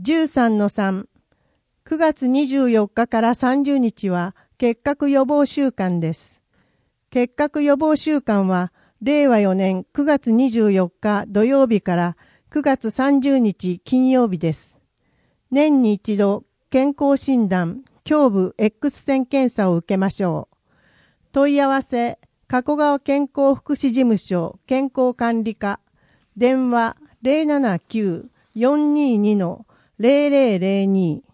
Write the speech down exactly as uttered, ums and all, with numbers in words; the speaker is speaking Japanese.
じゅうさんのさん、くがつにじゅうよっかからさんじゅうにちは結核予防週間です。結核予防週間は、れいわよねんくがつにじゅうよっか土曜日からくがつさんじゅうにち金曜日です。年に一度、健康診断、胸部 X 線検査を受けましょう。問い合わせ、加古川健康福祉事務所健康管理課、電話 ゼロななきゅう よんにーに ゼロゼロゼロに